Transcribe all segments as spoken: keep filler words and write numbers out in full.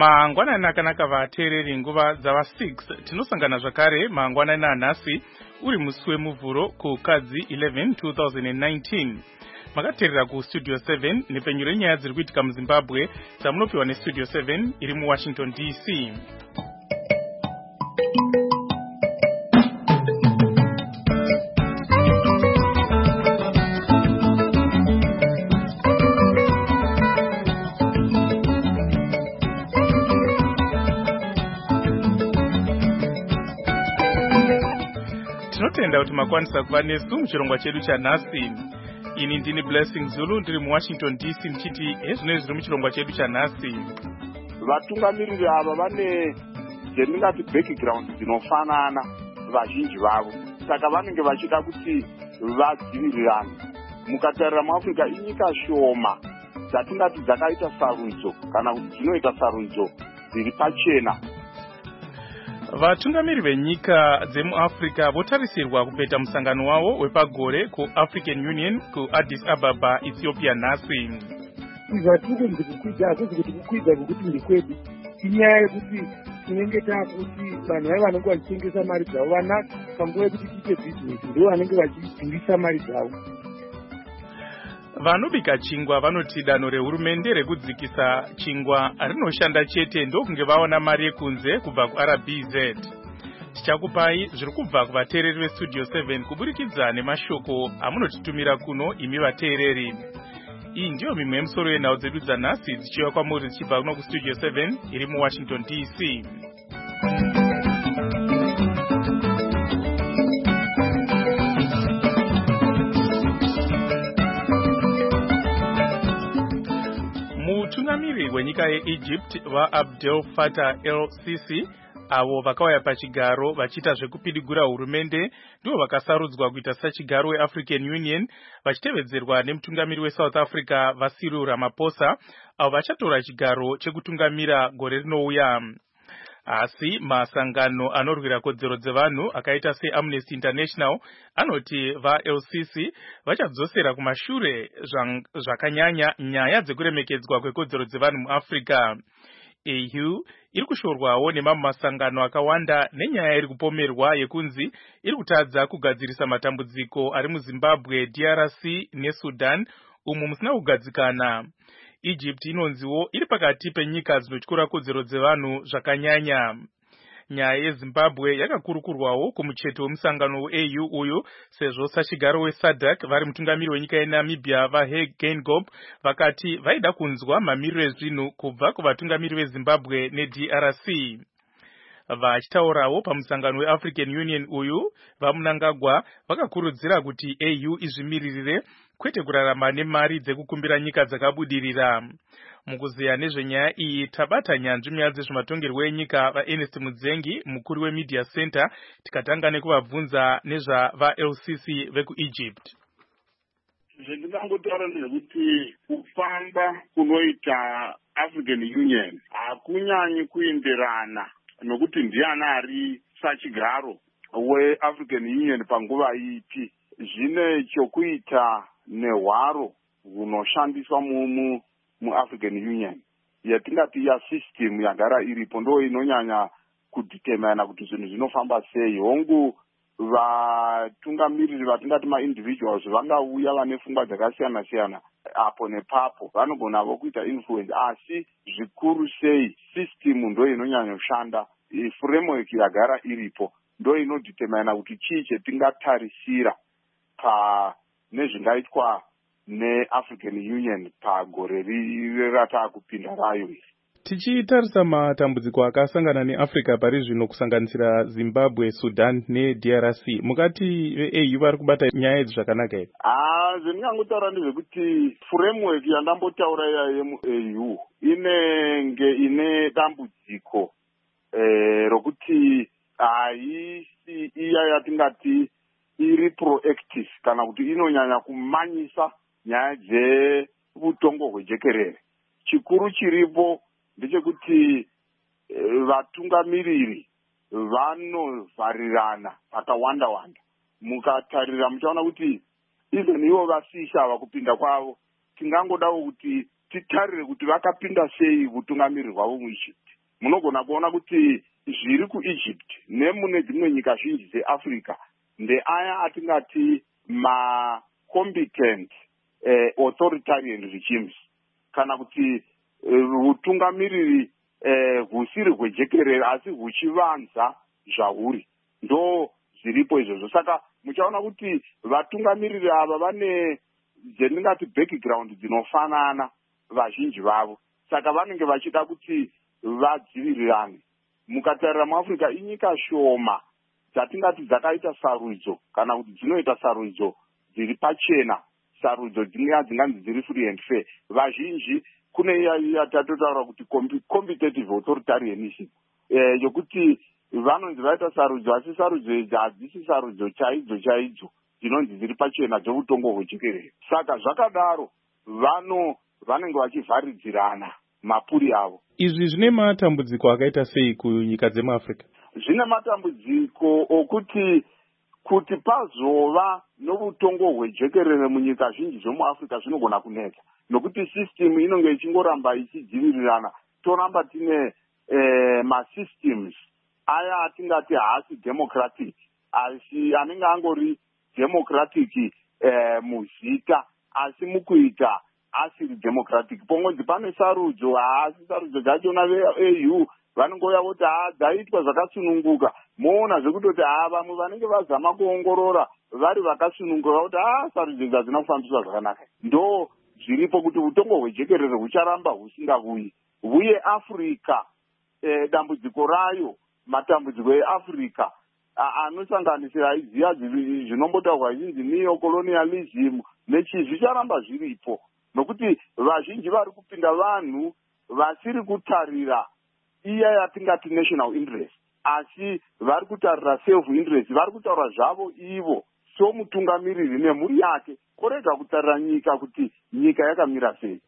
mangwanani akanaka vateereri nguva dzava six tinosangana zvakare mangwanani anhasi uri musi wemuvhuro kukadzi eleven two thousand nineteen makateerera kustudio seven nepenyu renyaya dziri kuitika muzimbabwe dzamunopiwa nestudio seven iri muwashington D C. tinotenda kuti makwanisa kuva nesu muchirongwa chedu chanhasi. Ini ndini Blessing Zulu ndiri muwashington D C ndichiti hezvino zviri muchirongwa chedu chanhasi. Vatungamiriri ava vane dzendingati background dzinofanana vazhinji vavo, saka vanenge vachida kuti vadzivirirane. Mukatarira muAfrica inyika shoma dzatingati dzakaita sarudzo kana kuti dzinoita sarudzo dziri pachena. Vatungamiri venyika dzemuAfrica votarisirwa kupeta musangano wavo wepagore kuAfrican Union kuAddis Ababa, Ethiopia nhasi. Zvatiri ndikukwidza hakuzi kuti kukwidza kwekuti ndikwedu, inyaya yekuti tinenge taakuti vanhu vaya vanenge vachitengesa mari dzavo vana panguva yekuti tiite bhizinesi ndo vanenge vachidhurisa mari dzavo. Vanobika chingwa vanoti danho rehurumende rekudzikisa chingwa rinoshanda chete ndokunge vaona mari yekunze kubva kuR B Z. Tichakupai zviri kubva kuvateereri vestudio seven kuburikidza nemashoko amunotitumira kuno imi vateereri. Iyi ndiyo mimwe yemusoro yenhau dzedu dzanhasi dzichiuya kwamuri dzichibva kuno kustudio seven iri muwashington D C. Mutungamiri wenyika yeEgypt vaAbdel Fattah el-Sisi avo vakauya pachigaro vachiita zvekupidigura hurumende ndivo vakasarudzwa kuita sachigaro weAfrican Union vachitevedzerwa nemutungamiri weSouth Africa vaCyril Ramaphosa avo vachatora chigaro chekutungamira gore rinouya. Asi masangano anorwira kodzero dzevanhu akaita seAmnesty International anoti vaL-Sisi vachadzosera kumashure zvakanyanya nyaya dzekuremekedzwa kwekodzero dzevanhu muAfrica. A U iri kushorwawo nemamwe masangano akawanda nenyaya iri kupomerwa yekunzi iri kutadza kugadzirisa matambudziko ari muZimbabwe, D R C neSudan umu musina kugadzikana. Egypt inonziwo iri pakati penyika dzinotyora kodzero dzevanhu zvakanyanya. Nyaya yeZimbabwe yakakurukurwawo kumucheto wemusangano we-A U uyu sezvo sachigaro weSADC vari mutungamiri wenyika yeNamibia vaHage Geingob vakati vaida kunzwa mamiriro ezvinhu kubva kuvatungamiri veZimbabwe neD R C. Vachitaurawo pamusangano weAfrican Union uyu vaMnangagwa vakakurudzira kuti A U izvimiririre kwete kurarama nemari dzekukumbira nyika dzakabudirira. Mukuzeya nezvenyaya iyi tabata nyanzvi nyaya dzezvematongerwo enyika vaErnest Mudzengi mukuru weMedia Center tikatanga nekuvabvunza nezvavaL-Sisi vekuEgypt. Zvendingangotaura ndezvekuti kufamba kunoita African Union hakunyanyi kuenderana nokuti ndiani ari sachigaro weAfrican Union panguva ipi. Zvine chokuita nehwaro hunoshandiswa mumu muAfrican Union yatingati ya system yagara iripo ndo inonyanya kudetermina kuti zvinhu zvinofamba sei. Hongu vatungamiriri vatingati ma-individuals vangauya vane pfungwa dzakasiyana siyana apo nepapo vanogonavo kuita influence, asi zvikuru sei system ndo inonyanya kushanda. Framework yagara iripo ndo inodetermina kuti chii chetingatarisira pa nezvingaitwa neAfrican Union pagore ratakupinda rayo iri. Tichitarisa matambudziko akasangana neAfrica pari zvino kusanganisira Zimbabwe, Sudan neD R C, mukati ve-A U vari kubata nyaya idzi zvakanaka here? Ah, zvendingangotaura ndezvekuti framework yandambotaura iya yemu-A U inenge ine dambudziko eh, rokuti haisi iya yatingati iri proactive kana kuti inonyanya kumanyisa nyaya dzeutongo hwejekerere. Chikuru chiripo ndechekuti e, vatungamiriri vanovharirana pakawanda wanda. Mukatarira muchaona kuti even ivo vasisha vakupinda kwavo tingangodawo kuti titarire kuti vakapinda sei utungamiriri hwavo muEgypt. munogona kuona kuti zviri kuEgypt nemune dzimwe nyika zhinji dzeAfrica ndeaya atingati macompetent eh, authoritarian regimes kana kuti utungamiriri eh, husiri hwejekerere asi huchivanza zvahuri ndo zviripo izvozvo. Saka muchaona kuti vatungamiriri ava vane dzendingati background dzinofanana vazhinji vavo, saka vanenge vachida kuti vadzivirirane. Mukatarira muAfrica inyika shoma dzatingati dzakaita sarudzo kana kuti dzinoita sarudzo dziri pachena, sarudzo dzinganzi dziri free and fair. Vazhinji kune iya tatotaura kuti competitive authoritarianism eh, yokuti vanonzi vaita sarudzo asi sarudzo idzi hadzisi sarudzo chaidzo chaidzo dzinonzi dziri pachena dzoutongo hwejekerere. Saka zvakadaro vano vanenge vachivharidzirana mapuri avo. Izvi zvine matambudziko akaita sei kunyika dzemuAfrica? Zvine matambudziko okuti kuti pazova noutongo hwejekerere munyika zhinji dzemuAfrica zvinogona kunetsa nokuti system inonge ichingoramba ichidzivirirana. Toramba tine eh, masystems aya atingati haasi democratic asi anenge angori democratic eh, muzita asi mukuita asiri democratic. Pongodzi pane sarudzo haasi sarudzo dzachona ve-A U vanongoya kuti haa dzaitwa zvakasununguka. Moona zvekutoti haa vamwe vanenge vazama kuongorora vari vakasununguka kuti haa sarudzo idzi hadzina kufambiswa zvakanaka. Ndo zviripo kuti utongo hwejekerere hucharamba husingavuyi. Uye Africa eh, dambudziko rayo matambudziko eAfrica anosanganisira aiziya zvinombotaurwa zvinzi neo-colonialism nechi zvicharamba zviripo nokuti vazhinji vari kupinda vanhu vasiri kutarira iya yatingati national interest asi vari kutarira self interest, vari kutaura zvavo ivo somutungamiriri nemhuri yake korega kutarira nyika kuti nyika yakamira sei.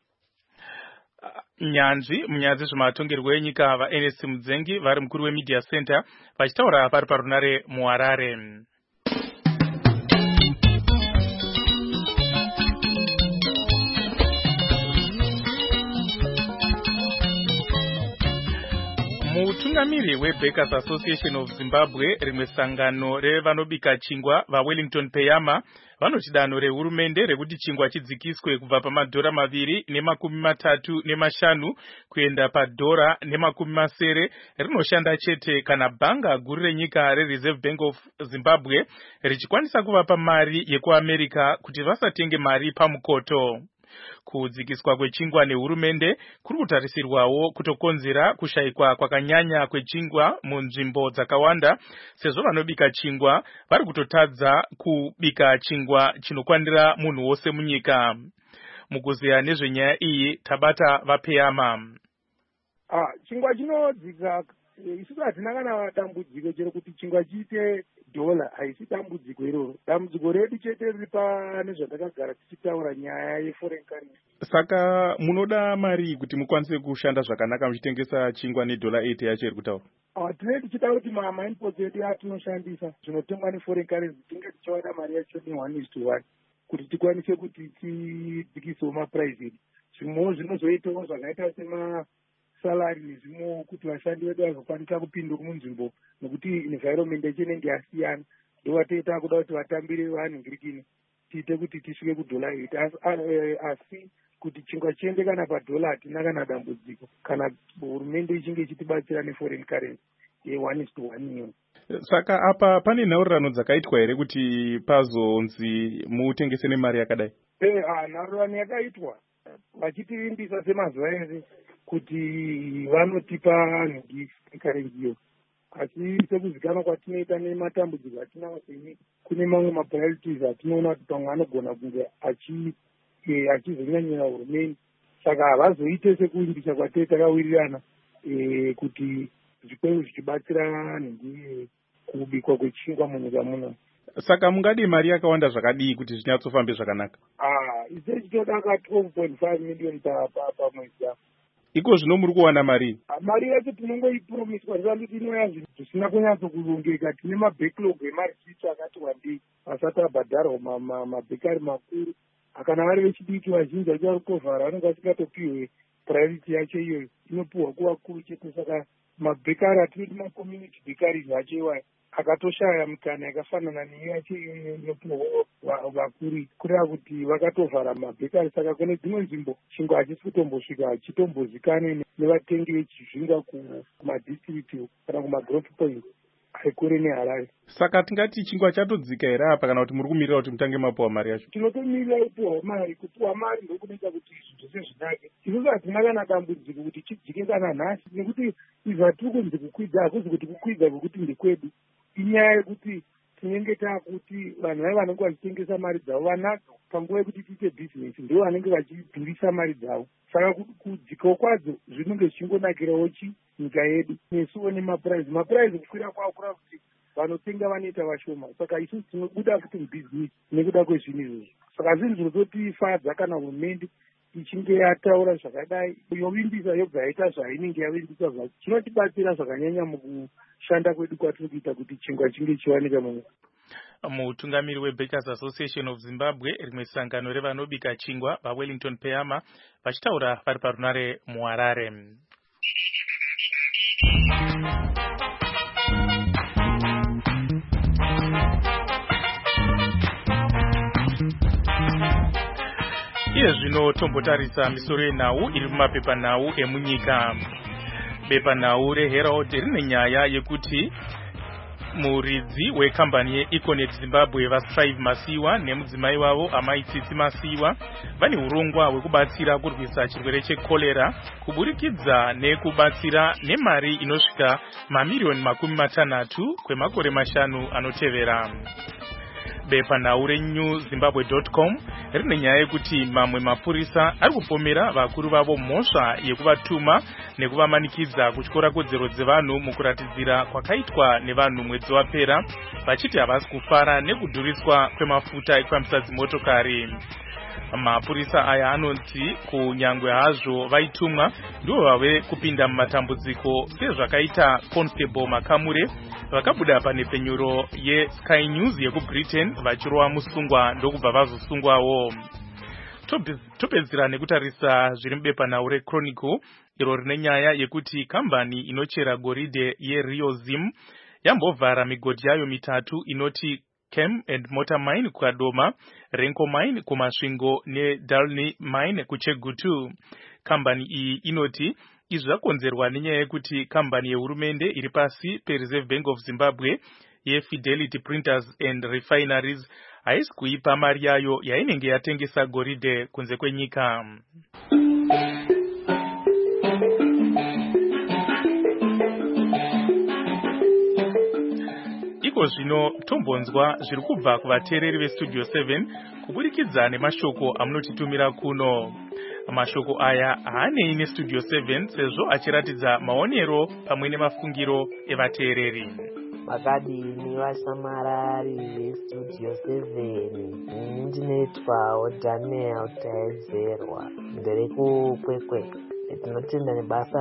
Nyanzvi munyaya dzezvematongerwo enyika vaEnest Mudzengi vari mukuru weMedia Center vachitaura pari parunare muHarare. Mutungamiri weBakers Association of Zimbabwe, rimwe sangano revanobika chingwa vaWellington Peyama, vanoti danho rehurumende rekuti chingwa chidzikiswe kubva pamadhora maviri nemakumi matatu nemashanu kuenda padhora nemakumi masere rinoshanda chete kana bhanga guru renyika reReserve Bank of Zimbabwe richikwanisa kuvapa mari yekuAmerica kuti vasatenge mari pamukoto. Kudzikiswa kwechingwa nehurumende kuri kutarisirwawo kutokonzera kushayikwa kwakanyanya kwechingwa munzvimbo dzakawanda sezvo vanobika chingwa vari kutotadza kubika chingwa chinokwanira munhu wose munyika. Mukuziya nezvenyaya iyi tabata vaPeyama. Ah, chingwa chinodzika isusu hatina kana dambudziko chero kuti chingwa chiite dhola, haisi dambudziko iroro. Dambudziko redu chete riri pane zvatakagara tichitaura nyaya yeforeign currency. Saka munoda mari kuti mukwanise kushanda zvakanaka muchitengesa chingwa nedhola eight yacho iri kutaura? Ah, tinenge tichida kuti mainputs edu atinoshandisa zvinotengwa neforeign currency tinge tichiwana mari yacho ne one is to one kuti tikwanise kuti tidzikisewo maprice edu. Zvimwewo zvinozoitawo zvakaita sema salary nezvimwewo kuti vashandi vedu vazokwanisa kupinduka munzvimbo nokuti environment ichinenge yasiyana. Ndowatoita kuda kuti vatambire vanhu ngirikini tiite kuti tisvike kudhola eight asi kuti chingwa chiende kana padhola hatina kana dambudziko kana hurumende ichinge ichitibatsira neforeign currency ye one is to one iyo. Saka apa pane nhaurirano dzakaitwa here kuti pazonzi mutengese nemari yakadai? Eh, ah, nhaurirano yakaitwa vachitivimbisa semazuva ese kuti vanotipa gift currency iyo, asi sekuzikanwa kwatinoita nematambudziko atinawo senyika kune mamwe mapriorities atinoona kuti pamwe anogona kunge achizonyanyira hurumende, saka havazoite sekuvimbisa kwatee takawirirana kuti zvikwengu zvichibatsira nhingi kubikwa kwechingwa munyika muno. Saka mungadi mari yakawanda zvakadii kuti zvinyatsofambe zvakanaka? Ah, ise chitoda ka twelve point five million pamwedzi. Iko zvino muri kuwana mari? Mari yacho tinongoipromiswa zvakuti inoya zvinhu zvisina kunyatsokurongeka. Tine mabacklog emari chicho akati wandei asati abhadharwa mabhekari makuru. Kana vari vechidiki vazhinji vacho vari kukovhara vanenge vasingatopiwe priority yacho iyoyo, inopiwa kuvakuru chete. Saka mabhekari atinoti macommunity bakeries acho iwayo akatoshaya mukana yakafanana neyacho inopiwa vakuri kureva kuti vakatovhara mabhekari. Saka kune dzimwe nzvimbo chingwa hachisi kutombosvika hachitombozikanwe nevatengi vechizvinga kumadistrict kana kumadrop point ari kure neHarare. Saka tingati chingwa chatodzika here apa kana kuti muri kumirira kuti mutange mapuwa mari yacho? Tinotomirira kupuwa mari. Kupuwa mari ndokunoita kuti zvinhu sezvinake. Isusu hatina kana dambudziko kuti chidzike kana nhasi, nekuti izvatiri kunzi kukwidza hakuzi kuti kukwidza kwekuti ndekwedu. Inyaya yekuti tinenge taakuti vanhu vaya vanenge vachitengesa mari dzavo vanadzo panguva yekuti tiite bhizinesi ndo vanenge vachidhurisa mari dzavo. Saka kudzikawo kwadzo zvinenge zvichingonakirawo nyika yedu nesuwo nemapuraizi. Mapuraizi kukwira kwawo kureva kuti vanotenga vanoita vashoma. Saka isusu tinobuda kuti mubhizinesi nekuda kwezvinhu izvozvo. Saka zvinhu zvinototifadza kana hurumende ichinge yataura zvakadai yovimbisa yobva yaita zvainenge yavimbisa zvacho. Zvinotibatsira zvakanyanya mukushanda kwedu kwatiri kuita kuti chingwa chinge chiwanika munyika. Mutungamiri weBakers Association of Zimbabwe, rimwe sangano revanobika chingwa, vaWellington Peyama vachitaura vari parunare muHarare. Iye zvino tombotarisa misoro yenhau iri mumapepanhau emunyika. Bepanhau reHerald rine nyaya yekuti muridzi wekambani yeEconet Zimbabwe vaStrive Masiyiwa nemudzimai wavo Amai Tsitsi Masiyiwa vane urongwa hwekubatsira kurwisa chirwere chekorera kuburikidza nekubatsira nemari inosvika mamiliyoni makumi matanhatu kwemakore mashanu anotevera. Bepanhau renew zimbabwe dot com rine nyaya yekuti mamwe mapurisa ari kupomera vakuru vavo mhosva yekuvatuma nekuvamanikidza kutyora kodzero dzevanhu mukuratidzira kwakaitwa nevanhu mwedzi wapera, vachiti havasi kufara nekudhuriswa kwemafuta ekufambisa dzimotokari. Mapurisa aya anonzi kunyangwe hazvo vaitumwa ndivo vave kupinda mumatambudziko sezvakaita Constable Makamure vakabuda panhepfenyuro yeSky News yekuBritain vachirova musungwa ndokubva vazosungwawo. Topedzera nekutarisa zviri mubepanhau reChronicle iro rine nyaya yekuti kambani inochera goridhe yeRio Zim yambovhara migodhi yayo mitatu inoti Chem and Motor Mine kuKadoma, Renko Mine kuMasvingo neDalny Mine kuChegutu. Kambani iyi inoti izvi zvakonzerwa nenyaya yekuti kambani yehurumende iri pasi peReserve Bank of Zimbabwe yeFidelity Printers and Refineries haisi kuipa mari yayo yainenge yatengesa goridhe kunze kwenyika. Iko zvino tombonzwa zviri kubva kuvateereri veStudio seven kuburikidza nemashoko amunotitumira kuno. Mashoko aya haanei neStudio seven sezvo achiratidza maonero pamwe nemafungiro evateereri. Makadini vashamarari veStudio seven, ndinoitwawo Daniel Taedzerwa ndiri kukwekwe. Tinotenda nebasa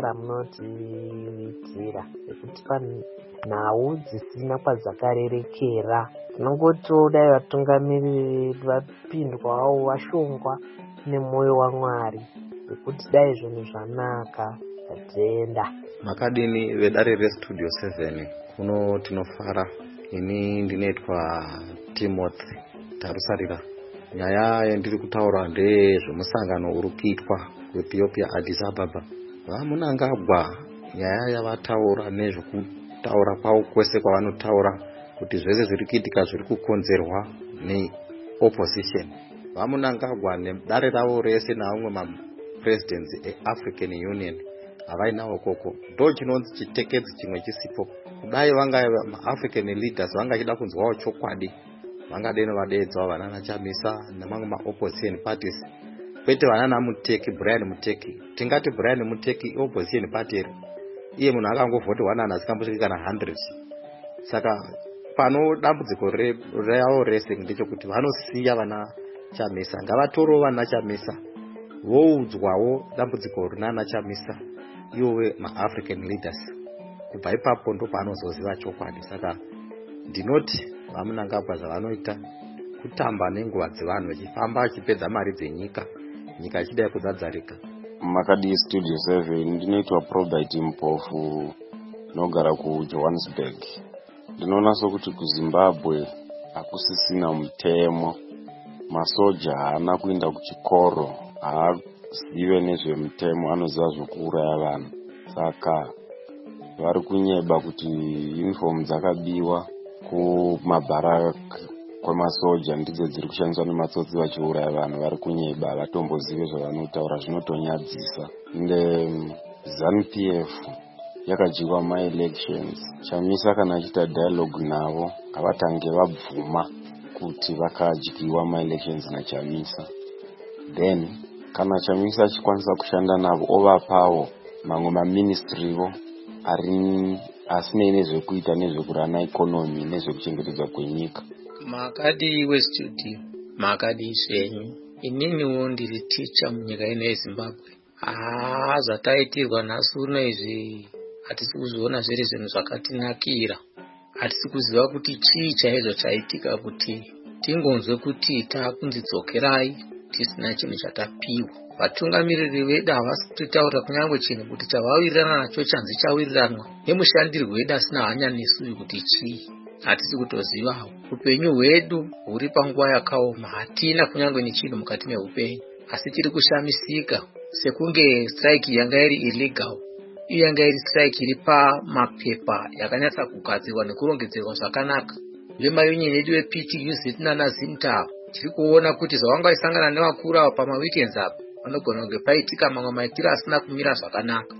ramunotiitira rekutipa nhau dzisina kwadzakarerekera. Tinongotoda vatungamiriri vapindwawo vashongwa nemwoyo waMwari kuti dai zvinhu zvanaka tatenda. Makadini vedare reStudio seven, kuno tinofara. Ini ndinoitwa Timothy Tarusarira. Nyaya yandiri kutaura ndezvemusangano uri kuitwa kuEthiopia Addis Ababa. Vamunangagwa nyaya yavataura nezvekutaura kwavo kwese kwavanotaura kuti zvese zviri kuitika zviri kukonzerwa neopposition. Vamunangagwa nedare ravo rese naamwe mapresidents eAfrican Union havainawo koko. Ndo chinonzi chitekedzi chimwe chisipo. Kudai vanga maAfrican leaders vanga chida kunzwawo chokwadi, vangadeno vadeedzwa vanana Chamisa nemamwe maopposition parties. Kwete vanana Muteki, Brian Muteki. Tingati Brian Muteki opposition party. Iye munhu akangovhoti wanana asikambosviki kana hundreds. Saka pano dambudziko ravo rese ndechekuti vanosiya vana Chamisa. Ngavatoro vana Chamisa voudzwawo dambudziko rinana Chamisa iwe maAfrican leaders. Kubva ipapo ndo paanozoziva chokwadi. Saka ndinoti vamunangagwa zvavanoita kutamba nenguva dzevanhu vachifamba vachipedza mari dzenyika, nyika ichida kudzadzarika. Makadi Studio seven, ndinoitwa Probite Mpofu. nogara kuJohannesburg. Ndinoona sokuti kuZimbabwe hakusisina mutemo. Masoja haana kuenda kuchikoro, haazive nezvemutemo, anoziva zvokuuraya vanhu. Saka vari kunyeba kuti uniform dzakabiwa kumabhara kwemasoja ndidzo dziri kushandiswa nematsotsi vachiuraya vanhu. Vari kunyeba, havatombozive zvavanotaura, zvinotonyadzisa. Ende ZANU-P F yakajikwa ma-elections. Chamisa kana achiita dialogue navo havatange vabvuma kuti vakadyiwa ma-elections naChamisa. Then kana Chamisa achikwanisa kushanda navo ovapawo mamwe maministrivo ari asinei nezvekuita nezvekurana ikonomi nezvekuchengetedza kwenyika. Makadiwe studio, makadi zvenyu. Ininiwo ndiri ticha munyika ino yeZimbabwe. Ah, zvataitirwa nhasi uno izvi hatisi kuzviona zviri zvinhu zvakatinakira. Hatisi kuziva kuti chii chaizvo chaitika kuti tingonzwe kuti takunzidzokerai tisina chinhu chatapiwa. Vatungamiriri vedu havasi kutitaura kunyange chinhu kuti chavawirirana nacho chanzi chawiriranwa nemushandirwo wedu asina hanya nesu kuti chii. Hatisi kutozivawo. Upenyu hwedu huri panguva yakaoma, hatina kunyange nechinhu mukati meupenyu. Asi tiri kushamisika sekunge strike yanga iri illegal. Iyo yanga iri strike iri pamapepa yakanyatsa kugadzirwa nekurongedzerwa zvakanaka. Vemayunion yedu weP T U Z nana Zinta tiri kuona kuti zvavanga isangana nevakuru ava pamaweekends apa vanogona kunge paitika mamwe maitiro asina kumira zvakanaka.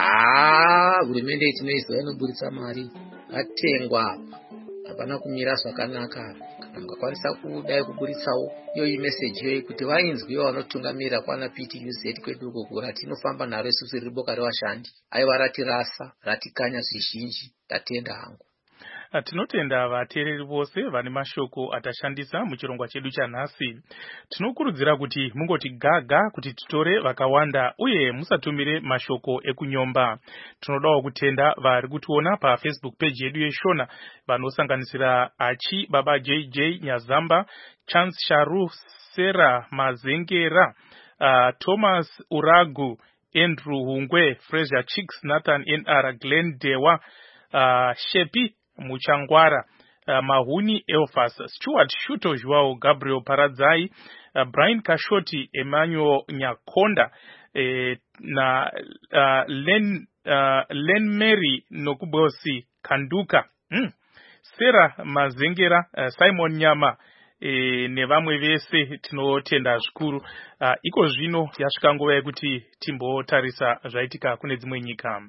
Ah, hurumende tinoiziva inoburitsa mari vatengwa apa hapana kumira zvakanaka. Kana mukakwanisa kudai kuburitsawo iyo message yoyi kuti vainzwiwo vanotungamirira kwana P T U Z kwedu uko kura tinofamba naro isusu riri boka revashandi. Aiva ratirasa, ratikanya zvizhinji, tatenda hangu. Tinotenda vateereri vose vane mashoko atashandisa muchirongwa chedu chanhasi. Tinokurudzira kuti mungoti gaga kuti titore vakawanda uye musatumire mashoko ekunyomba. Tinodawo kutenda vari kutiona pa Facebook page yedu yeshona vanosanganisira Achi Baba J J Nyazamba, Chance Sharu, Sera Mazengera, uh, Thomas Uragu, Andrew Hungwe, Fraser Chicks, Nathan N R, Glenn Dewa, uh, Shepi Muchangwara, uh, Mahuni Elfas, Stuart Shuto Joao, Gabriel Paradzai, uh, Brian Kashoti, Emmanuel Nyakonda, eh, na uh, Len, uh, Len Mary Nokubosi Kanduka, mm. Sarah Mazengera, uh, Simon Nyama, e, nevamwe vese tinotenda zvikuru. Uh, iko zvino yasvika nguva yekuti timbotarisa zvaitika kune dzimwe nyika.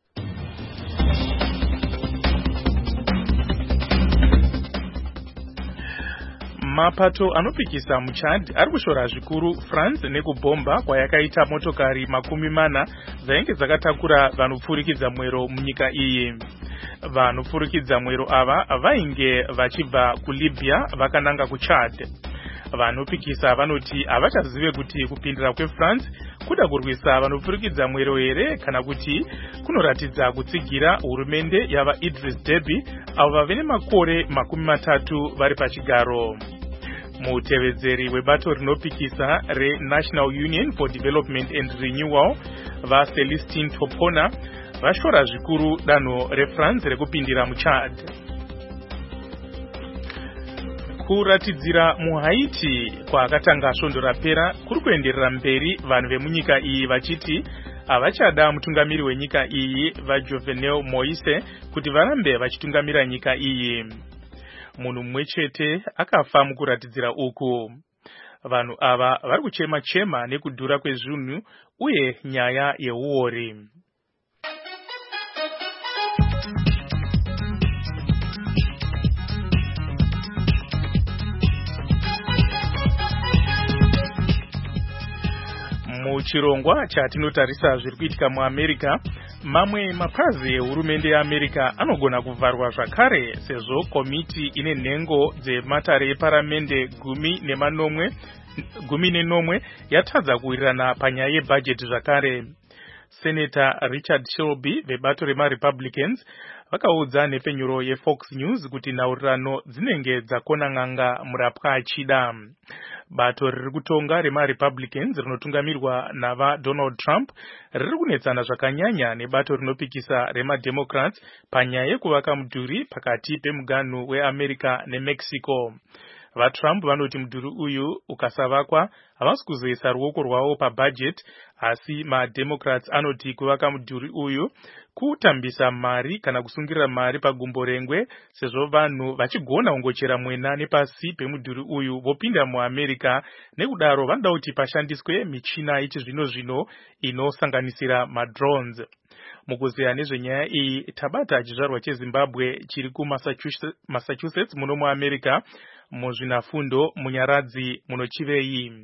Mapato anopikisa muChad ari kushora zvikuru France nekubhomba kwayakaita motokari makumi mana dzainge dzakatakura vanopfurikidza mwero munyika iyi. Vanopfurikidza mwero ava vainge vachibva kuLibya vakananga kuChad. Vanopikisa vanoti havachazive kuti kupindira kweFrance kuda kurwisa vanopfurikidza mwero here kana kuti kunoratidza kutsigira hurumende yava Idris Deby avo vave nemakore makumi matatu vari pachigaro. Mutevedzeri webato rinopikisa reNational Union for Development and Renewal vaCelestine Topona vashora zvikuru danho reFrance rekupindira muChad. Kuratidzira muHaiti kwaakatanga svondo rapera kuri kuenderera mberi vanhu vemunyika iyi vachiti havachada mutungamiri wenyika iyi vaJovenel Moise kuti varambe vachitungamira nyika iyi. Munhu mumwe chete akafa mukuratidzira uku. Vanhu ava vari kuchema chema nekudhura kwezvinhu uye nyaya yeuori. Muchirongwa chatinotarisa zviri kuitika muAmerica, mamwe mapazi ehurumende yeAmerica anogona kuvharwa zvakare sezvo komiti ine nhengo dzematare eparamende gumi nemanomwe gumi nenomwe yatadza kuwirirana panyaya yebhajeti zvakare. Senator Richard Shelby vebato remaRepublicans vakaudza nepenyuro yeFox News kuti nhaurirano dzinenge dzakona n'anga murapwa achida. Bato riri kutonga remaRepublicans rinotungamirwa navaDonald Trump riri kunetsana zvakanyanya nebato rinopikisa remademocrats panyaya yekuvaka mudhuri pakati pemuganhu weAmerica neMexico. VaTrump vanoti mudhuri uyu ukasavakwa havasi kuzoisa ruoko rwavo pabudget, asi maDemocrats anoti kuvaka mudhuri uyu kutambisa mari kana kusungirira mari pagumbo rengwe, sezvo vanhu vachigona kungochera mwena nepasi pemudhuri uyu vopinda muAmerica. Nekudaro vanoda kuti pashandiswe michina yechizvino zvino inosanganisira madrones. Mukuzeya nezvenyaya iyi tabata chizvarwa cheZimbabwe chiri kuMassachusetts muno muAmerica muzvinafundo munyaradzi munochivei.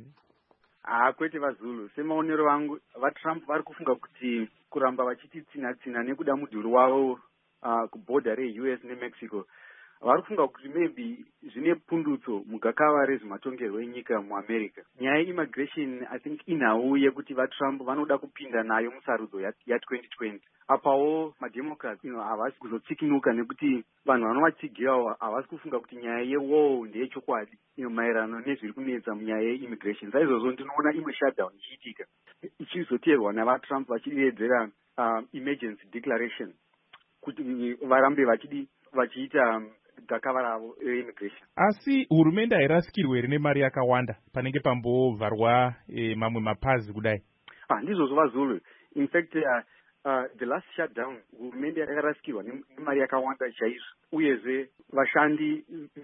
Ah, kwete vaZulu. Semaonero vangu vaTrump vari kufunga kuti kuramba vachiti tsina tsina nekuda mudhuri wavo uh, kuborder reU S neMexico. Vari kufunga kuti maybe zvine pundutso mugakava rezvematongerwo enyika muAmerica. Nyaya immigration I think inhau yekuti vaTrump vanoda kupinda nayo musarudzo ya, ya twenty twenty. Apawo maDemocrats you know, havasi kuzotsikinuka nekuti vanhu vanovatsigirawo havasi kufunga kuti nyaya yewall ndeyechokwadi you know, maererano nezviri kunetsa munyaya yeimmigration. Saizvozvo ndinoona imwe shutdown ichiitika ichizoteerwa navaTrump vachidedzera uh, emergency declaration kuti varambe vachidi vachiita um, gakava ravo reimmigration. Asi hurumende hairasikirwe here nemari yakawanda panenge pambovharwa e, mamwe mapazi kudai? Ah, ndizvozvo vaZulu. In fact uh, uh, the last shutdown hurumende yakarasikirwa nemari yakawanda chaizvo, uyezve vashandi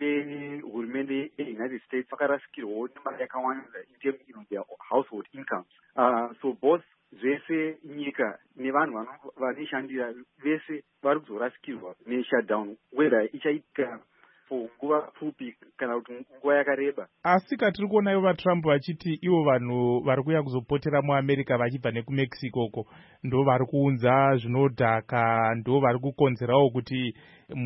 vehurumende yeUnited States vakarasikirwawo nemari yakawanda in terms of you know, their household incomes. Uh, so both zvese nyika nevanhu vanishandira vese vari kuzorasikirwa neshutdown, whether ichaitika for nguva pfupi kana kuti nguva yakareba. Asi katiri kuonayo vaTrump vachiti ivo vanhu vari kuya kuzopotera muAmerica vachibva nekuMexico ko ndo vari kuunza zvinodhaka, ndo vari kukonzerawo kuti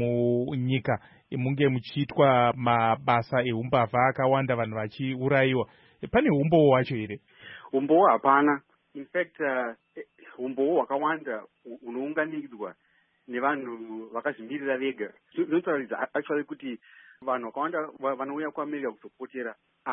munyika munge muchiitwa mabasa eumbavha akawanda, vanhu vachiurayiwa. Pane umbowo wacho here? Umbowo hapana. In fact uh, umbowo hwakawanda unounganidzwa nevanhu vakazvimirira vega. Zvinotaridza actually kuti vanhu vakawanda vanouya kuAmerica kuzopotera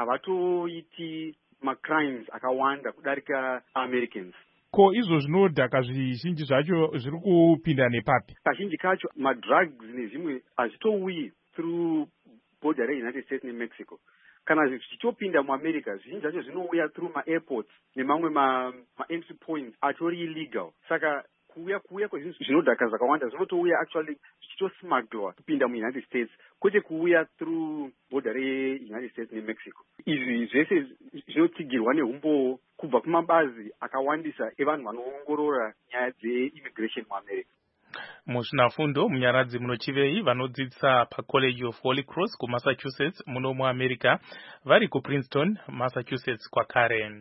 havatoiti macrimes akawanda kudarika Americans. Ko izvo zvinodhaka zvizhinji zvacho zviri kupinda nepapi? Kazhinji kacho madrugs nezvimwe hazvitouyi through border reUnited States neMexico. Kana zvichitopinda muAmerica zvizhinji zvacho zvinouya through maairports nemamwe maentry points atori illegal. Saka kuuya kuuya kwezvinhu zvinodhaka zvakawanda zvinotouya actually zvichitosmugglwa kupinda muUnited States, kwete kuuya through border reUnited States neMexico. Izvi zvese zvinotsigirwa neumbowo kubva kumabazi akawandisa evanhu vanoongorora nyaya dzeimmigration muAmerica. Muzvinafundo munyaradzi munochivei vanodzidzisa paCollege of Holy Cross kuMassachusetts muno muAmerica vari kuPrinceton, Massachusetts kwakare.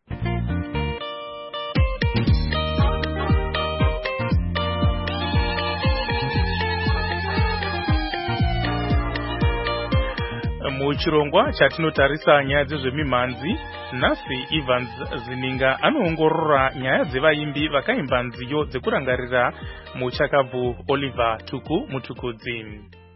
Muchirongwa chatinotarisa nyaya dzezvemimhanzi, nhasi Evans Zininga anoongorora nyaya dzevaimbi vakaimba nziyo dzekurangarira muchakabvu Oliver Tuku Mutukudzi.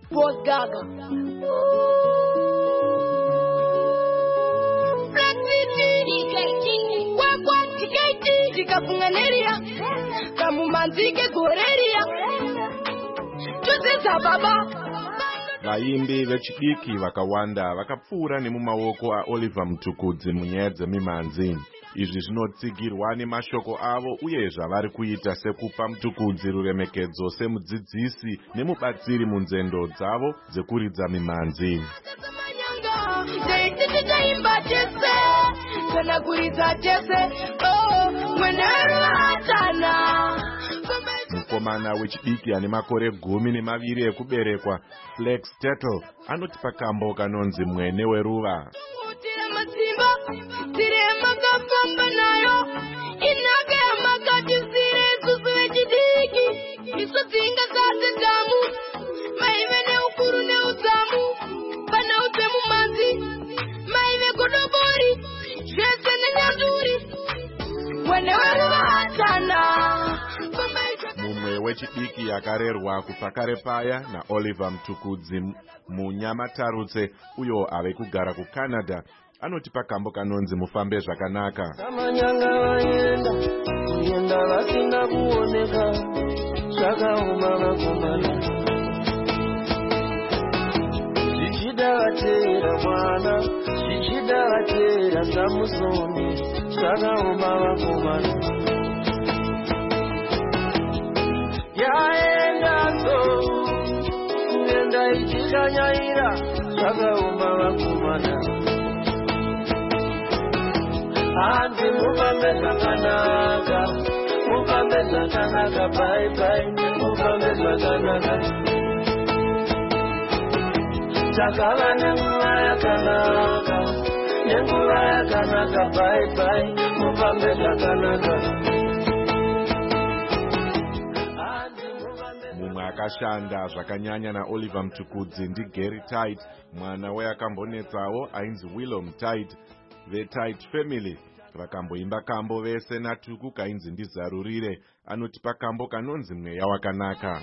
Vaimbi vechidiki vakawanda vakapfuura nemumaoko aOliver Mutukudzi munyaya dzemimhanzi. Izvi zvinotsigirwa nemashoko avo uye zvavari kuita sekupa Mutukudzi ruremekedzo semudzidzisi nemubatsiri munzendo dzavo dzekuridza mimhanzi. Mukomana wechidiki ane makore gumi nemaviri ekuberekwa, Flex Tettle, anoti pakambo kanonzi Mwene weruva. Mumwe wechidiki yakarerwa kupakare paya naOliver Mtukudzi muNyamatarutse uyo ave kugara kuCanada anoti pakambo kanonzi mufambe zvakanaka. Samanyanga vaenda kuenda vasina kuoneka zvakaoma vakomana zvichida vatera mwana zvichida vatera Samusoni zvakaoma vakomana yaendazo kuenda ichikanyaira zvakaoma vakomana hanzi mufambe zvakanaka mufambe zvakanaka bye bye mufambe zvakanaka takava nenguva yakanaka nenguva yakanaka bye bye mufambe zvakanaka. Mumwe akashanda zvakanyanya naOliver Mtukudzi ndiGary Tite, mwana weakambonetsawo ainzi Willow Tite. VeTite family vakamboimba kambo vese natuku kainzi ndizarurire anoti pakambo kanonzi mweya wakanaka.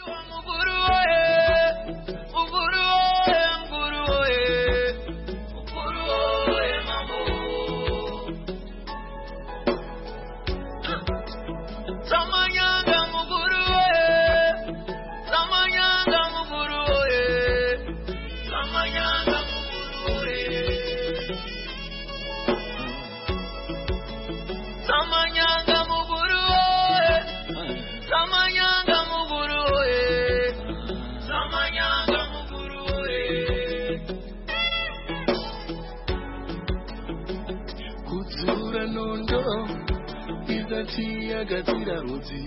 Kudzura nondo izati yagadzira rudzi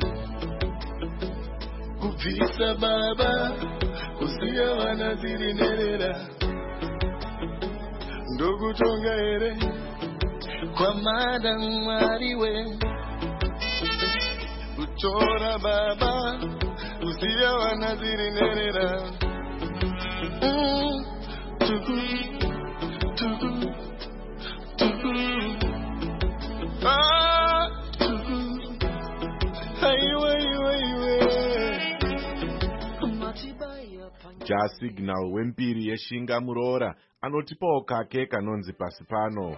kubvisa baba kusiya vana dziri nherera ndokutonga here kwamada Mwariwe kutora baba kusiya vana dziri nherera mm, tuku, tuku. Jasignal wempiri yeshinga muroora anotipawo kake kanonzi pasi pano.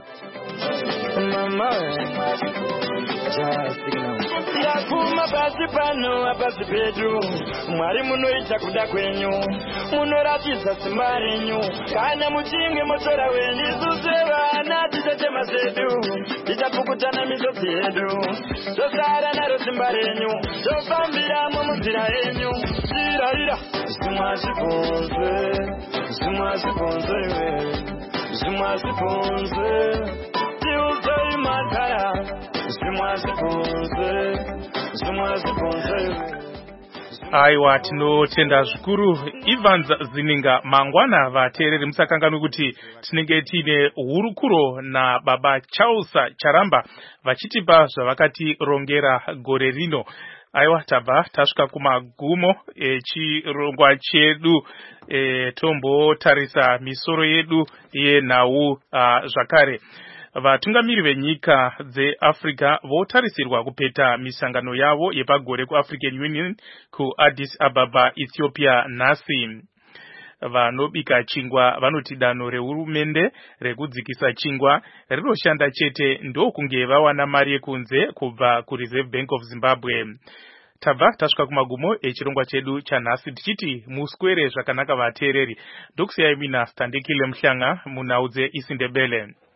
Ndakuma pasi pano apasi pedu Mwari munoita kuda kwenyu munoratidza simba renyu kana muchinge motora wenyu isuse vana titatema zedu tichapukutana misodzi yedu tosara naro simba renyu tofambiramo munzira yenyu zvirarira zvimwa zvibvunze zvimwa zvibvunze iwe zvimwa zvibvunze tiuzei matara zvimwa zvibvunze zvimwa zvibvunze aiwa tinotenda zvikuru Evans Zininga mangwana vateereri musakanganwe kuti tinenge tine hurukuro naBaba Charles Charamba vachitipa zvavakatirongera gore rino. Aiwa tabva tasvika kumagumo echirongwa chedu e, tombotarisa misoro yedu yenhau uh, zvakare. Vatungamiri venyika dzeAfrica votarisirwa kupeta misangano yavo yepagore kuAfrican Union kuAddis Ababa, Ethiopia nhasi. Vanobika chingwa vanoti danho rehurumende rekudzikisa chingwa rinoshanda chete ndokunge vawana mari yekunze kubva kuReserve Bank of Zimbabwe. Tabva tasvika kumagumo echirongwa chedu chanhasi tichiti muswere zvakanaka vateereri. Ndokusiyai mina Standekile Mhlanga munhau dzeIsindebele.